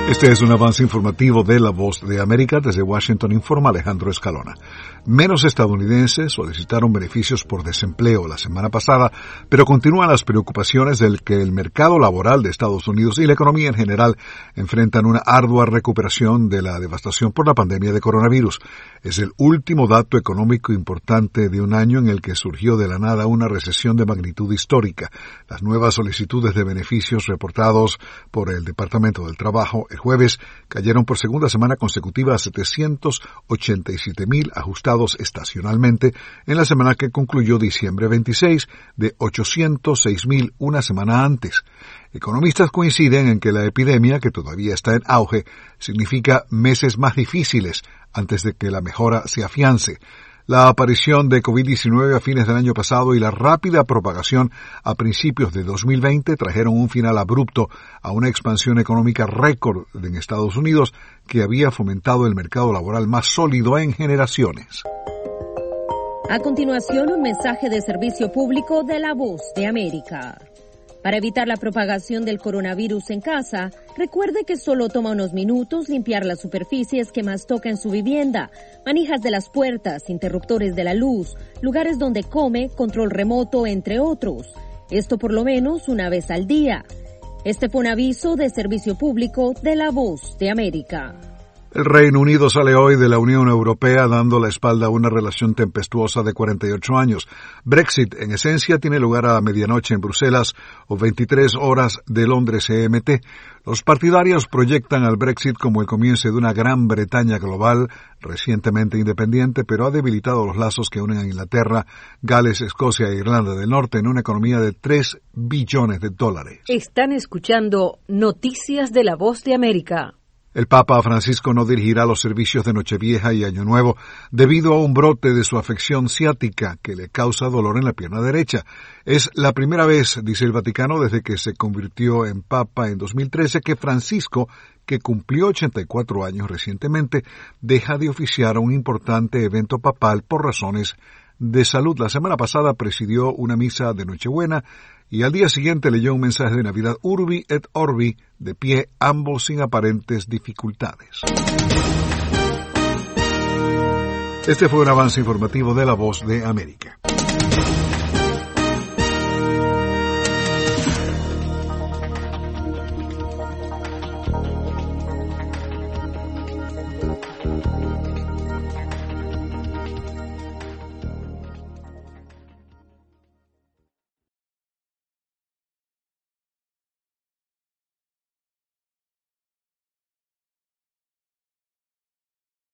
Este es un avance informativo de La Voz de América. Desde Washington informa Alejandro Escalona. Menos estadounidenses solicitaron beneficios por desempleo la semana pasada, pero continúan las preocupaciones del que el mercado laboral de Estados Unidos y la economía en general enfrentan una ardua recuperación de la devastación por la pandemia de coronavirus. Es el último dato económico importante de un año en el que surgió de la nada una recesión de magnitud histórica. Las nuevas solicitudes de beneficios reportados por el Departamento del Trabajo el jueves cayeron por segunda semana consecutiva a 787,000 ajustados estacionalmente en la semana que concluyó diciembre 26, de 806,000 una semana antes. Economistas coinciden en que la epidemia, que todavía está en auge, significa meses más difíciles antes de que la mejora se afiance. La aparición de COVID-19 a fines del año pasado y la rápida propagación a principios de 2020 trajeron un final abrupto a una expansión económica récord en Estados Unidos que había fomentado el mercado laboral más sólido en generaciones. A continuación, un mensaje de servicio público de La Voz de América. Para evitar la propagación del coronavirus en casa, recuerde que solo toma unos minutos limpiar las superficies que más toca en su vivienda, manijas de las puertas, interruptores de la luz, lugares donde come, control remoto, entre otros. Esto por lo menos una vez al día. Este fue un aviso de servicio público de La Voz de América. El Reino Unido sale hoy de la Unión Europea dando la espalda a una relación tempestuosa de 48 años. Brexit, en esencia, tiene lugar a medianoche en Bruselas o 23 horas de Londres GMT. Los partidarios proyectan al Brexit como el comienzo de una Gran Bretaña global, recientemente independiente, pero ha debilitado los lazos que unen a Inglaterra, Gales, Escocia e Irlanda del Norte en una economía de $3 billones. Están escuchando Noticias de La Voz de América. El Papa Francisco no dirigirá los servicios de Nochevieja y Año Nuevo debido a un brote de su afección ciática que le causa dolor en la pierna derecha. Es la primera vez, dice el Vaticano, desde que se convirtió en Papa en 2013, que Francisco, que cumplió 84 años recientemente, deja de oficiar a un importante evento papal por razones de salud. La semana pasada presidió una misa de Nochebuena y al día siguiente leyó un mensaje de Navidad Urbi et Orbi, de pie, ambos sin aparentes dificultades. Este fue un avance informativo de La Voz de América.